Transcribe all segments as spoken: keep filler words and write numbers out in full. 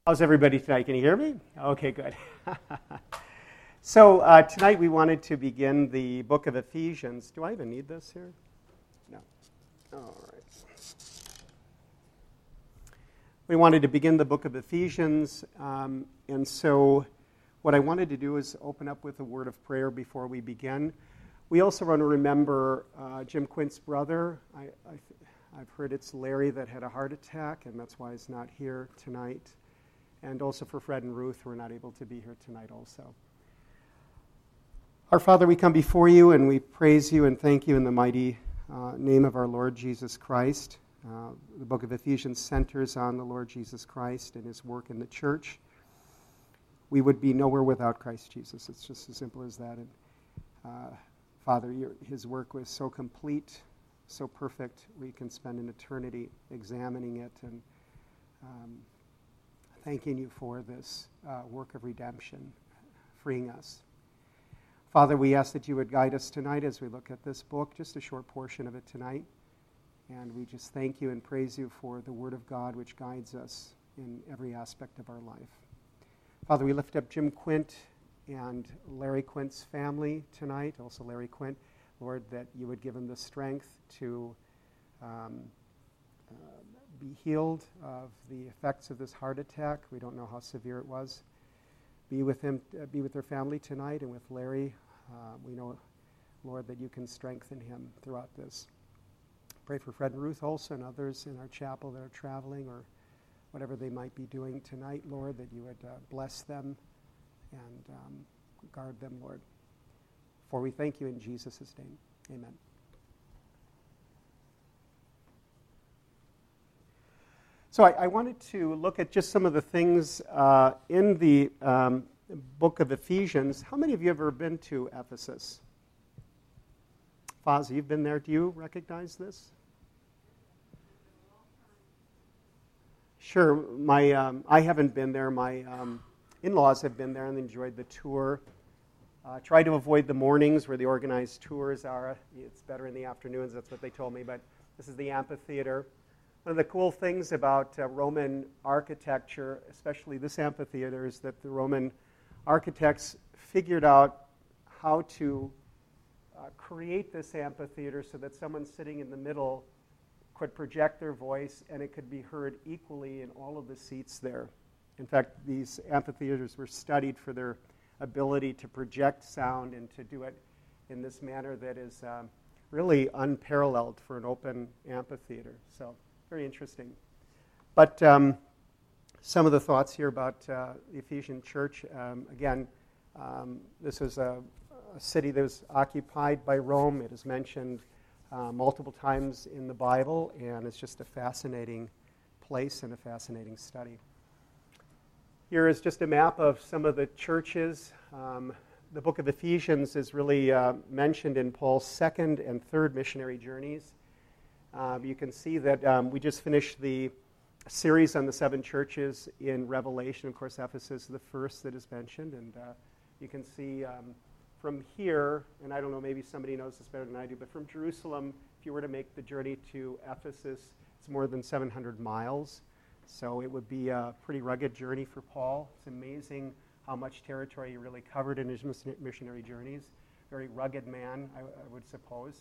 How's everybody tonight? Can you hear me? Okay, good. so uh, tonight we wanted to begin the book of Ephesians. Do I even need this here? No. All right. We wanted to begin the book of Ephesians, um, and so what I wanted to do is open up with a word of prayer before we begin. We also want to remember uh, Jim Quint's brother. I, I, I've heard it's Larry that had a heart attack, and that's why he's not here tonight. And also for Fred and Ruth, who are not able to be here tonight also. Our Father, we come before you and we praise you and thank you in the mighty uh, name of our Lord Jesus Christ. Uh, the book of Ephesians centers on the Lord Jesus Christ and his work in the church. We would be nowhere without Christ Jesus. It's just as simple as that. And uh, Father, your, his work was so complete, so perfect, we can spend an eternity examining it and um, thanking you for this uh, work of redemption, freeing us. Father, we ask that you would guide us tonight as we look at this book, just a short portion of it tonight. And we just thank you and praise you for the Word of God, which guides us in every aspect of our life. Father, we lift up Jim Quint and Larry Quint's family tonight, also Larry Quint. Lord, that you would give him the strength to um, uh, be healed of the effects of this heart attack. We don't know how severe it was. Be with him, uh, be with their family tonight, and with Larry. Uh, we know, Lord, that you can strengthen him throughout this. Pray for Fred and Ruth also and others in our chapel that are traveling or whatever they might be doing tonight, Lord, that you would uh, bless them and um, guard them, Lord. For we thank you in Jesus' name. Amen. So I, I wanted to look at just some of the things uh, in the um, book of Ephesians. How many of you have ever been to Ephesus? Fozzie, you've been there. Do you recognize this? Sure. My um, I haven't been there. My um, in-laws have been there and enjoyed the tour. Uh, try to avoid the mornings where the organized tours are. It's better in the afternoons. That's what they told me. But this is the amphitheater. One of the cool things about uh, Roman architecture, especially this amphitheater, is that the Roman architects figured out how to uh, create this amphitheater so that someone sitting in the middle could project their voice and it could be heard equally in all of the seats there. In fact, these amphitheaters were studied for their ability to project sound and to do it in this manner that is um, really unparalleled for an open amphitheater. So. Very interesting. But um, some of the thoughts here about uh, the Ephesian church. Um, again, um, this is a, a city that was occupied by Rome. It is mentioned uh, multiple times in the Bible, and it's just a fascinating place and a fascinating study. Here is just a map of some of the churches. Um, the book of Ephesians is really uh, mentioned in Paul's second and third missionary journeys. Uh, you can see that um, we just finished the series on the seven churches in Revelation. Of course, Ephesus is the first that is mentioned. And uh, you can see um, from here, and I don't know, maybe somebody knows this better than I do, but from Jerusalem, if you were to make the journey to Ephesus, it's more than seven hundred miles. So it would be a pretty rugged journey for Paul. It's amazing how much territory he really covered in his missionary journeys. Very rugged man, I, I would suppose.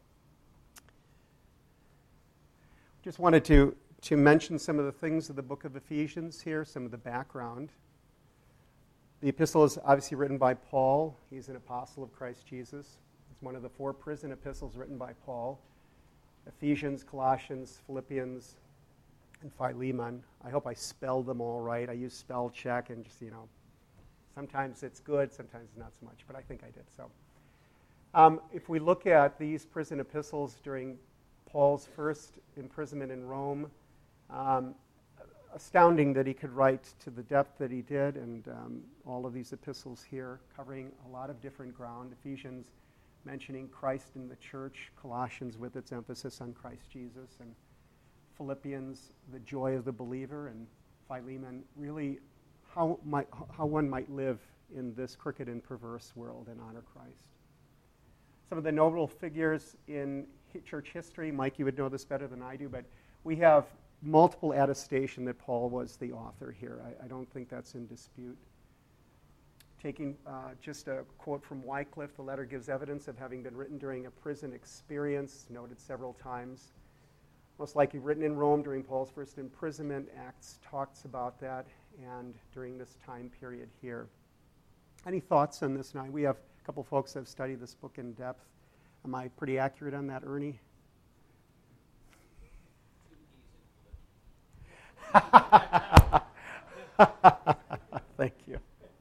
Just wanted to, to mention some of the things of the book of Ephesians here, some of the background. The epistle is obviously written by Paul. He's an apostle of Christ Jesus. It's one of the four prison epistles written by Paul. Ephesians, Colossians, Philippians, and Philemon. I hope I spelled them all right. I use spell check and just, you know, sometimes it's good, sometimes not so much, but I think I did. So, um, if we look at these prison epistles during Paul's first imprisonment in Rome, um, astounding that he could write to the depth that he did, and um, all of these epistles here covering a lot of different ground. Ephesians mentioning Christ in the church, Colossians with its emphasis on Christ Jesus, and Philippians, the joy of the believer, and Philemon, really how, might, how one might live in this crooked and perverse world and honor Christ. Some of the notable figures in church history. Mike, you would know this better than I do, but we have multiple attestation that Paul was the author here. I, I don't think that's in dispute. Taking uh, just a quote from Wycliffe, the letter gives evidence of having been written during a prison experience, noted several times. Most likely written in Rome during Paul's first imprisonment. Acts talks about that, and during this time period here. Any thoughts on this now? We have a couple folks that have studied this book in depth. Am I pretty accurate on that, Ernie? Thank you.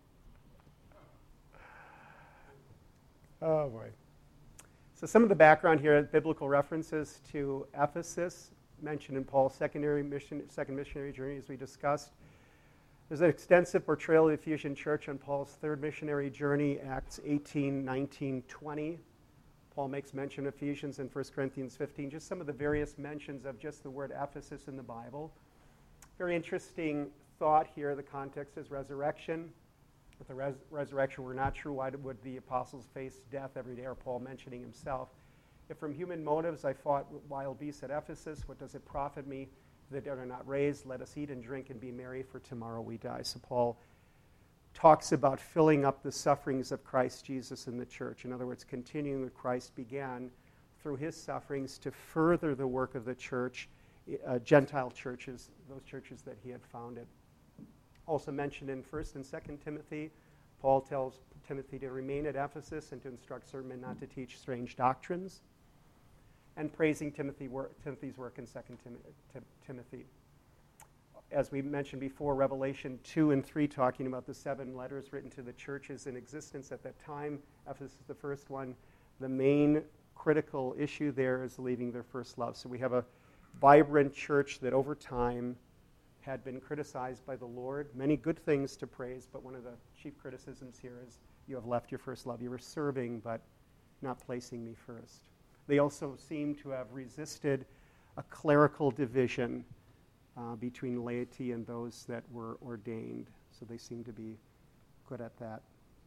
Oh, boy. So some of the background here, biblical references to Ephesus, mentioned in Paul's secondary mission, second missionary journey, as we discussed. There's an extensive portrayal of the Ephesian church on Paul's third missionary journey, Acts eighteen, nineteen, twenty. Paul makes mention of Ephesians in First Corinthians fifteen, just some of the various mentions of just the word Ephesus in the Bible. Very interesting thought here. The context is resurrection. If the res- resurrection were not true, why would the apostles face death every day, or Paul mentioning himself? If from human motives I fought with wild beasts at Ephesus, what does it profit me? The dead are not raised. Let us eat and drink and be merry, for tomorrow we die. So Paul talks about filling up the sufferings of Christ Jesus in the church. In other words, continuing what Christ began through his sufferings to further the work of the church, uh, Gentile churches, those churches that he had founded. Also mentioned in First and Second Timothy, Paul tells Timothy to remain at Ephesus and to instruct certain men not to teach strange doctrines, and praising Timothy work, Timothy's work in Second Tim, Tim, Timothy. As we mentioned before, Revelation two and three, talking about the seven letters written to the churches in existence at that time. Ephesus is the first one. The main critical issue there is leaving their first love. So we have a vibrant church that over time had been criticized by the Lord. Many good things to praise, but one of the chief criticisms here is you have left your first love. You were serving, but not placing me first. They also seem to have resisted a clerical division uh, between laity and those that were ordained. So they seem to be good at that.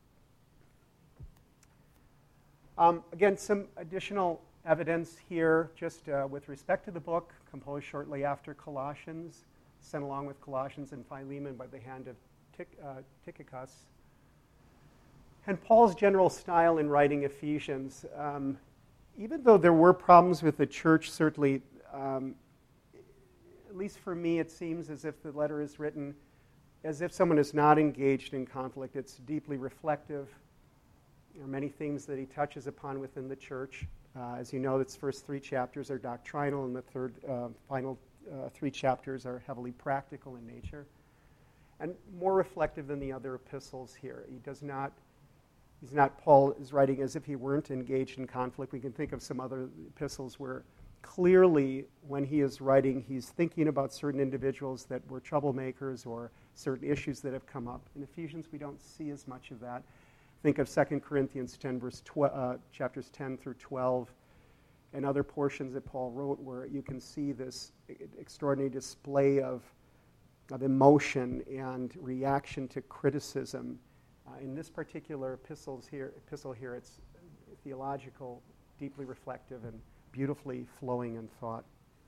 Um, again, some additional evidence here, just uh, with respect to the book, composed shortly after Colossians, sent along with Colossians and Philemon by the hand of Tic- uh, Tychicus. And Paul's general style in writing Ephesians, um, even though there were problems with the church, certainly, um, at least for me, it seems as if the letter is written as if someone is not engaged in conflict. It's deeply reflective. There are many themes that he touches upon within the church. Uh, as you know, its first three chapters are doctrinal, and the third, uh, final uh, three chapters are heavily practical in nature, and more reflective than the other epistles here. He does not, he's not, Paul is writing as if he weren't engaged in conflict. We can think of some other epistles where clearly when he is writing, he's thinking about certain individuals that were troublemakers or certain issues that have come up. In Ephesians, we don't see as much of that. Think of Second Corinthians ten, verse tw- uh, chapters ten through twelve, and other portions that Paul wrote where you can see this extraordinary display of, of emotion and reaction to criticism. Uh, in this particular epistles here, epistle here, it's theological, deeply reflective, and beautifully flowing in thought.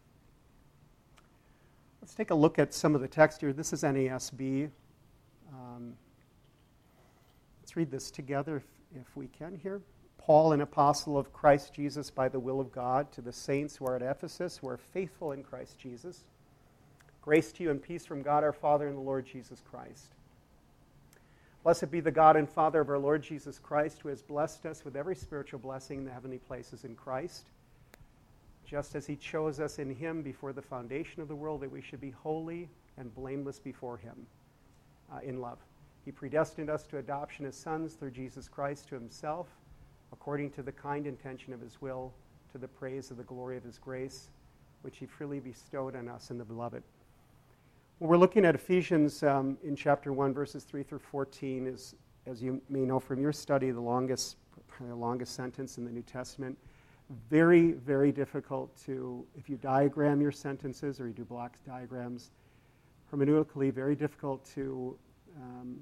Let's take a look at some of the text here. This is N A S B. Um, let's read this together if, if we can here. Paul, an apostle of Christ Jesus by the will of God, to the saints who are at Ephesus, who are faithful in Christ Jesus. Grace to you and peace from God our Father and the Lord Jesus Christ. Blessed be the God and Father of our Lord Jesus Christ, who has blessed us with every spiritual blessing in the heavenly places in Christ, just as he chose us in him before the foundation of the world, that we should be holy and blameless before him uh, in love. He predestined us to adoption as sons through Jesus Christ to himself, according to the kind intention of his will, to the praise of the glory of his grace, which he freely bestowed on us in the beloved. Well, we're looking at Ephesians um, in chapter one, verses three through fourteen, is, as you may know from your study, the longest, the longest sentence in the New Testament. Very, very difficult to, if you diagram your sentences or you do block diagrams, hermeneutically, very difficult to, um,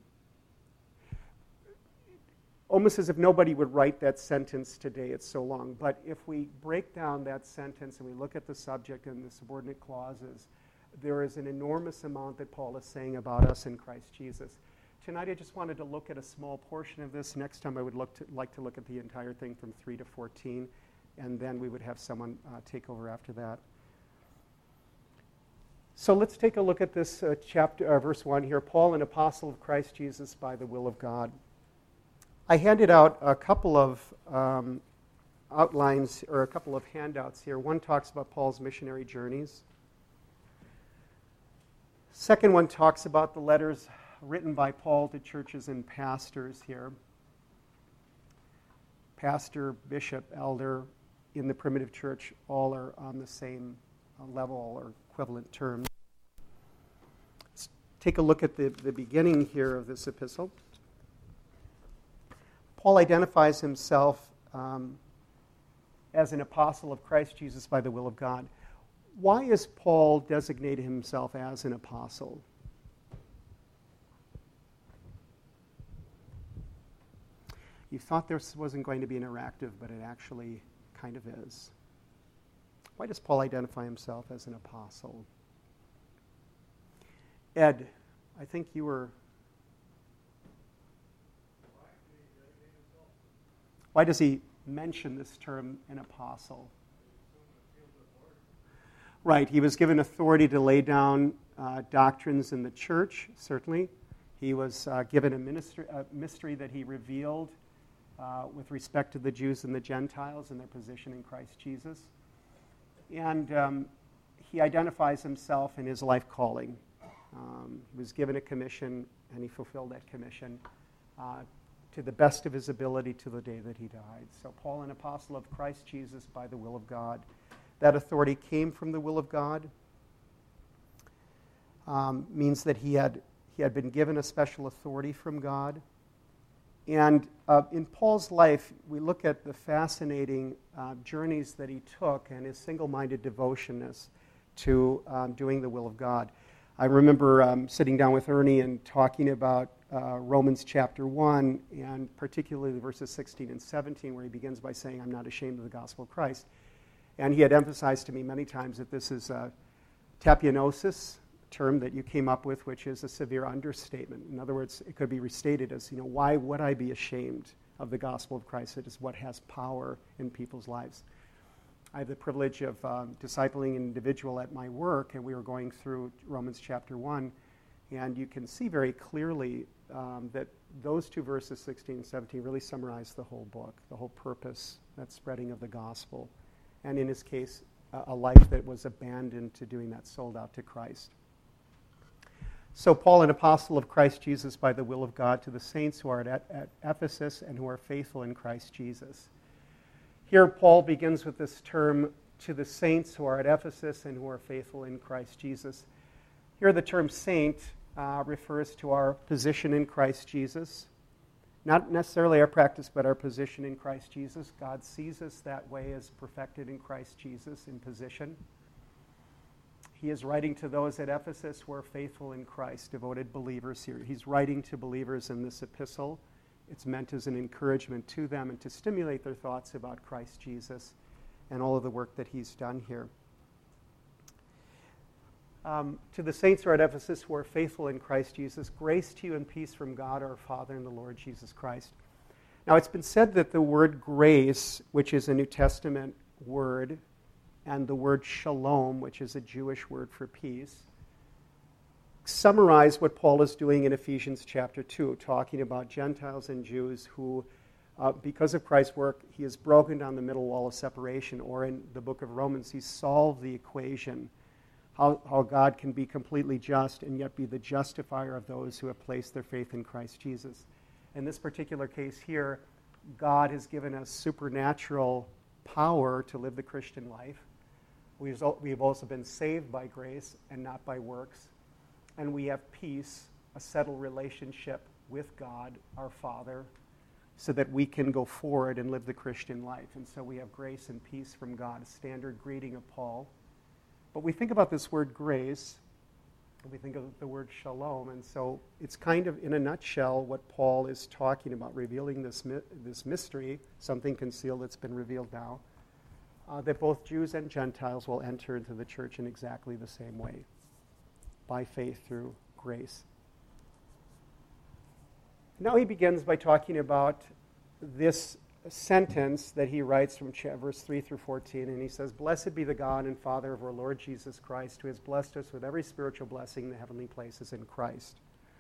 almost as if nobody would write that sentence today, it's so long. But if we break down that sentence and we look at the subject and the subordinate clauses, there is an enormous amount that Paul is saying about us in Christ Jesus. Tonight I just wanted to look at a small portion of this. Next time I would look to, like to look at the entire thing from three to fourteen, and then we would have someone uh, take over after that. So let's take a look at this uh, chapter, uh, verse one here. Paul, an apostle of Christ Jesus by the will of God. I handed out a couple of um, outlines, or a couple of handouts here. One talks about Paul's missionary journeys. Second one talks about the letters written by Paul to churches and pastors here. Pastor, bishop, elder in the primitive church all are on the same uh, level or equivalent terms. Let's take a look at the, the beginning here of this epistle. Paul identifies himself um, as an apostle of Christ Jesus by the will of God. Why is Paul designated himself as an apostle? You thought this wasn't going to be interactive, but it actually kind of is. Why does Paul identify himself as an apostle? Ed, I think you were... Why does he mention this term, an apostle? Right, he was given authority to lay down uh, doctrines in the church, certainly. He was uh, given a, ministry, a mystery that he revealed uh, with respect to the Jews and the Gentiles and their position in Christ Jesus. And um, he identifies himself in his life calling. Um, he was given a commission, and he fulfilled that commission uh, to the best of his ability to the day that he died. So Paul, an apostle of Christ Jesus by the will of God. That authority came from the will of God. Um, means that he had he had been given a special authority from God. And uh, in Paul's life, we look at the fascinating uh, journeys that he took and his single-minded devotiousness to um, doing the will of God. I remember um, sitting down with Ernie and talking about uh, Romans chapter one, and particularly verses sixteen and seventeen, where he begins by saying, I'm not ashamed of the gospel of Christ. And he had emphasized to me many times that this is a tapionosis, term that you came up with, which is a severe understatement. In other words, it could be restated as, you know, why would I be ashamed of the gospel of Christ? It is what has power in people's lives. I have the privilege of um, discipling an individual at my work, and we were going through Romans chapter one, and you can see very clearly um, that those two verses, sixteen and seventeen, really summarize the whole book, the whole purpose, that spreading of the gospel. And in his case, a, a life that was abandoned to doing that, sold out to Christ. So Paul, an apostle of Christ Jesus by the will of God, to the saints who are at, at Ephesus and who are faithful in Christ Jesus. Here Paul begins with this term, to the saints who are at Ephesus and who are faithful in Christ Jesus. Here the term saint uh, refers to our position in Christ Jesus. Not necessarily our practice, but our position in Christ Jesus. God sees us that way, as perfected in Christ Jesus in position. He is writing to those at Ephesus who are faithful in Christ, devoted believers here. He's writing to believers in this epistle. It's meant as an encouragement to them and to stimulate their thoughts about Christ Jesus and all of the work that he's done here. Um, to the saints who are at Ephesus who are faithful in Christ Jesus, grace to you and peace from God our Father and the Lord Jesus Christ. Now, it's been said that the word grace, which is a New Testament word, and the word shalom, which is a Jewish word for peace, summarize what Paul is doing in Ephesians chapter two, talking about Gentiles and Jews who, uh, because of Christ's work, he has broken down the middle wall of separation, or in the book of Romans, he solved the equation, how, how God can be completely just and yet be the justifier of those who have placed their faith in Christ Jesus. In this particular case here, God has given us supernatural power to live the Christian life. We've also been saved by grace and not by works. And we have peace, a settled relationship with God, our Father, so that we can go forward and live the Christian life. And so we have grace and peace from God, a standard greeting of Paul. But we think about this word grace, and we think of the word shalom. And so it's kind of, in a nutshell, what Paul is talking about, revealing this, this mystery, something concealed that's been revealed now. Uh, that both Jews and Gentiles will enter into the church in exactly the same way. by faith through grace. Now he begins by talking about this sentence that he writes from verse three through fourteen, and he says, "Blessed be the God and Father of our Lord Jesus Christ, who has blessed us with every spiritual blessing in the heavenly places in Christ."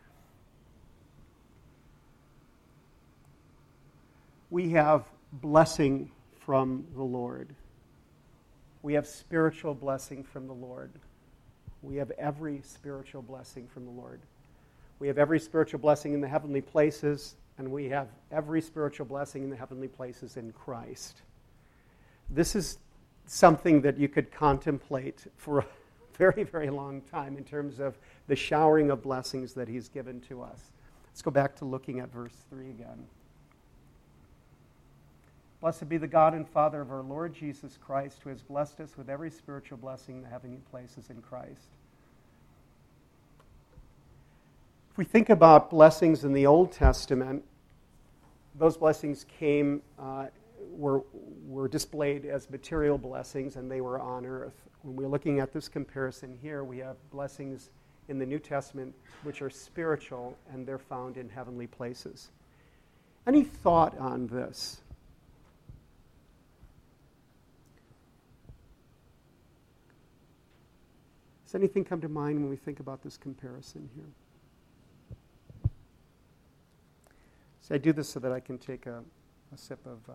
We have blessing from the Lord. We have spiritual blessing from the Lord. We have every spiritual blessing from the Lord. We have every spiritual blessing in the heavenly places, and we have every spiritual blessing in the heavenly places in Christ. This is something that you could contemplate for a very, very long time in terms of the showering of blessings that he's given to us. Let's go back to looking at verse three again. "Blessed be the God and Father of our Lord Jesus Christ, who has blessed us with every spiritual blessing in the heavenly places in Christ." If we think about blessings in the Old Testament, those blessings came, uh, were, were displayed as material blessings, and they were on earth. When we're looking at this comparison here, we have blessings in the New Testament which are spiritual, and they're found in heavenly places. Any thought on this? Does anything come to mind when we think about this comparison here? So I do this so that I can take a, a sip of uh,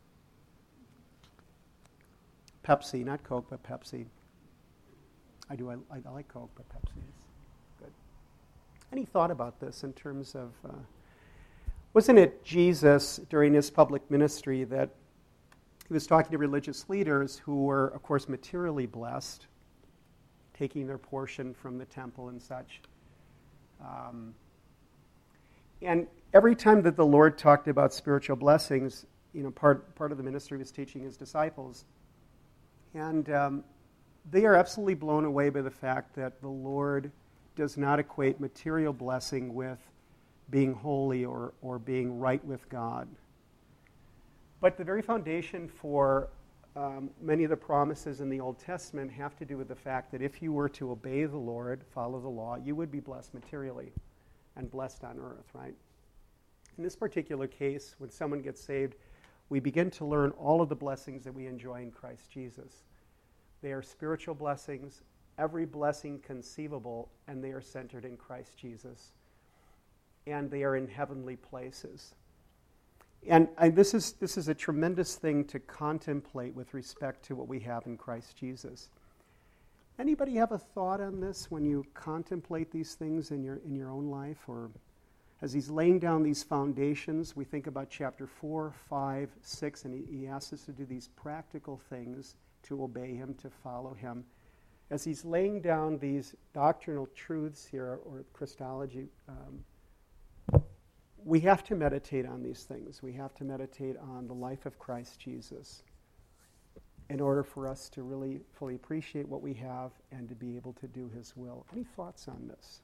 Pepsi, not Coke, but Pepsi. I do, I, I like Coke, but Pepsi is good. Any thought about this in terms of, uh, wasn't it Jesus during his public ministry that he was talking to religious leaders who were, of course, materially blessed, taking their portion from the temple and such. Um, and every time that the Lord talked about spiritual blessings, you know, part, part of the ministry was teaching his disciples. And um, they are absolutely blown away by the fact that the Lord does not equate material blessing with being holy or, or being right with God. But the very foundation for Um, many of the promises in the Old Testament have to do with the fact that if you were to obey the Lord, follow the law, you would be blessed materially and blessed on earth, right? In this particular case, when someone gets saved, we begin to learn all of the blessings that we enjoy in Christ Jesus. They are spiritual blessings, every blessing conceivable, and they are centered in Christ Jesus. And they are in heavenly places. And, and this is this is a tremendous thing to contemplate with respect to what we have in Christ Jesus. Anybody have a thought on this when you contemplate these things in your in your own life? Or as he's laying down these foundations, we think about chapter four, five, six, and he, he asks us to do these practical things to obey him, to follow him. As he's laying down these doctrinal truths here, or Christology, um, we have to meditate on these things. We have to meditate on the life of Christ Jesus in order for us to really fully appreciate what we have and to be able to do his will. Any thoughts on this?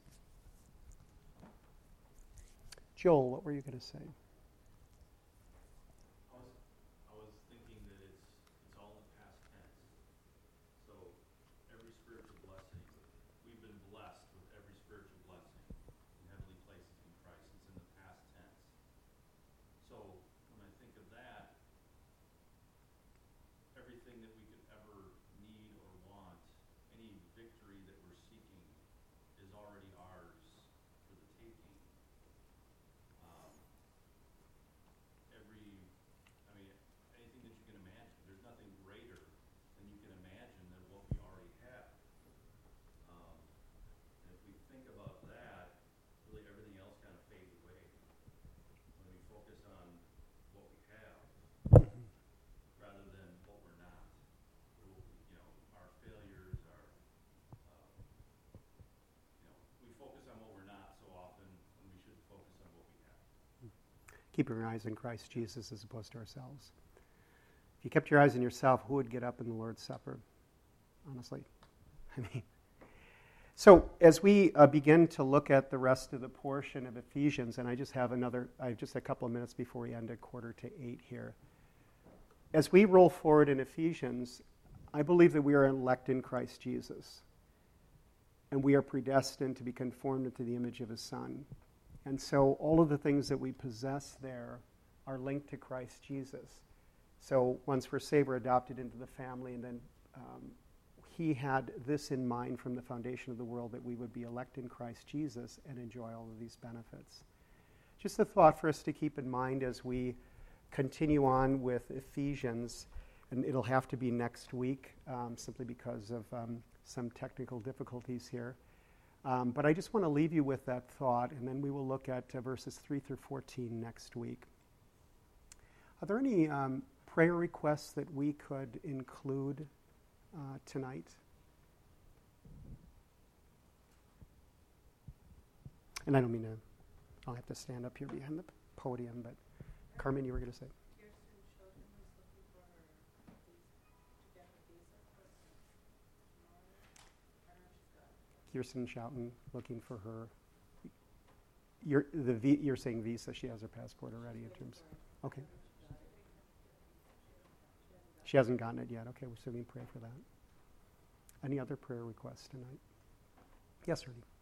Joel, what were you going to say? I was, I was thinking that it's, it's all in the past tense. So every spiritual blessing, we've been blessed with every spiritual blessing in heavenly places in Christ. It's in the past tense. So when I think of that, everything that we could ever need or want, any victory that we're seeking is already ours for the taking. Um, every, I mean, anything that you can imagine, there's nothing greater than you can imagine than what we already have. Um, and if we think about that, really everything else kind of fades away. When we focus on what we have, rather than what we're not. You know, our failures, our, um, you know, we focus on what we're not so often when we should focus on what we have. Keeping your eyes on Christ Jesus as opposed to ourselves. If you kept your eyes on yourself, who would get up in the Lord's Supper? Honestly. I mean, so as we uh, begin to look at the rest of the portion of Ephesians, and I just have another, I have just a couple of minutes before we end at quarter to eight here. As we roll forward in Ephesians, I believe that we are elect in Christ Jesus. and we are predestined to be conformed into the image of his Son. And so all of the things that we possess there are linked to Christ Jesus. So once we're saved, we're adopted into the family, and then um, he had this in mind from the foundation of the world, that we would be elect in Christ Jesus and enjoy all of these benefits. Just a thought for us to keep in mind as we continue on with Ephesians, and it'll have to be next week um, simply because of um, some technical difficulties here. Um, but I just want to leave you with that thought, and then we will look at uh, verses three through fourteen next week. Are there any um, prayer requests that we could include uh, tonight? And I don't mean to, I'll have to stand up here behind the podium, but Carmen, you were going to say? Kirsten Schouten looking for her. You're, the v, you're saying visa, she has her passport already in terms. Okay. She hasn't gotten it yet. Okay, so we can pray for that. Any other prayer requests tonight? Yes, Rudy.